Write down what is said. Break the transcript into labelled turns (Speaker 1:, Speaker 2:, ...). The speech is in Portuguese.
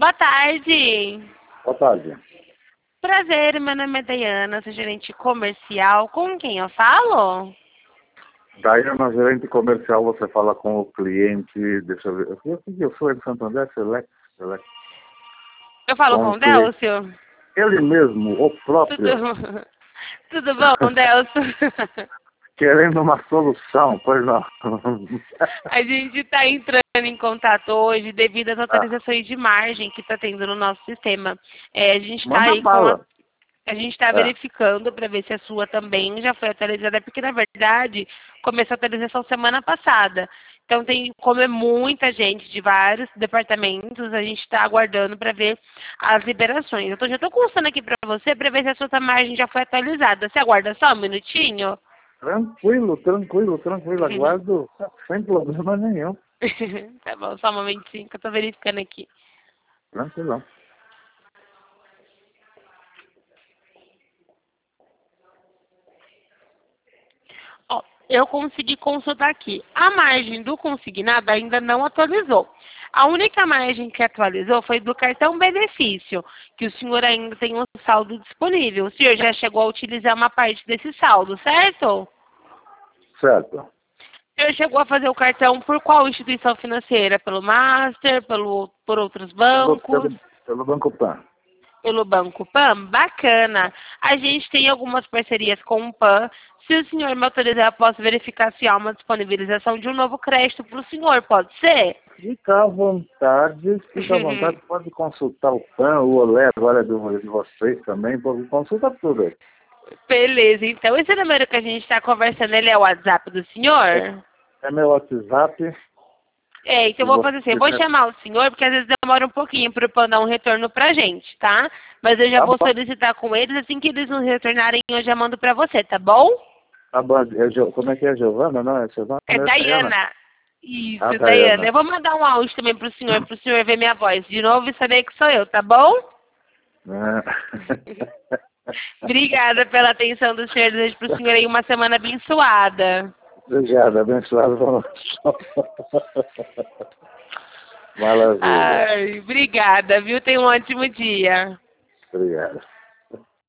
Speaker 1: Boa tarde.
Speaker 2: Boa tarde.
Speaker 1: Prazer, meu nome é Dayana, sou gerente comercial. Com quem eu falo?
Speaker 2: Dayana, gerente comercial, você fala com o cliente, deixa eu ver, eu sou de Santander, Select.
Speaker 1: Eu falo com o Delcio?
Speaker 2: Ele mesmo, o próprio,
Speaker 1: Tudo bom, Delcio?
Speaker 2: querendo uma solução, pois não.
Speaker 1: A gente está entrando em contato hoje devido às atualizações de margem que está tendo no nosso sistema. A gente está
Speaker 2: Manda
Speaker 1: aí
Speaker 2: bala.
Speaker 1: A gente está verificando para ver se a sua também já foi atualizada, porque na verdade começou a atualização semana passada. Então como é muita gente de vários departamentos, a gente está aguardando para ver as liberações. Então já estou constando aqui para você para ver se a sua margem já foi atualizada. Você aguarda só um minutinho?
Speaker 2: Tranquilo, aguardo, sem problema nenhum.
Speaker 1: Tá bom, só um momentinho que eu estou verificando aqui.
Speaker 2: Tranquilão.
Speaker 1: Ó, eu consegui consultar aqui. A margem do consignado ainda não atualizou. A única margem que atualizou foi do cartão benefício, que o senhor ainda tem um saldo disponível. O senhor já chegou a utilizar uma parte desse saldo, certo?
Speaker 2: Certo.
Speaker 1: O senhor chegou a fazer o cartão por qual instituição financeira? Pelo Master, por outros bancos?
Speaker 2: Pelo Banco Pan.
Speaker 1: Pelo Banco Pan? Bacana. A gente tem algumas parcerias com o Pan. Se o senhor me autorizar, eu posso verificar se há uma disponibilização de um novo crédito para o senhor, pode ser?
Speaker 2: Fica à vontade, pode consultar o PAN, o Olé agora é de vocês também, consulta tudo aí.
Speaker 1: Beleza, então esse número que a gente está conversando, ele é o WhatsApp do senhor?
Speaker 2: É meu WhatsApp.
Speaker 1: Então eu vou fazer assim, eu vou chamar o senhor, porque às vezes demora um pouquinho para o PAN dar um retorno pra gente, tá? Mas eu já vou solicitar com eles, assim que eles nos retornarem, eu já mando pra você, tá bom?
Speaker 2: Tá bom, como é que é, Giovana? Não, é Giovana?
Speaker 1: É Dayana. Isso,
Speaker 2: Ah,
Speaker 1: Dayana. Eu vou mandar um áudio também pro senhor ver minha voz de novo e saber que sou eu, tá bom? Obrigada pela atenção do senhor. Desejo pro senhor aí uma semana abençoada.
Speaker 2: Obrigado, abençoado. Maravilha.
Speaker 1: Ai, obrigada, viu? Tenha um ótimo dia.
Speaker 2: Obrigado.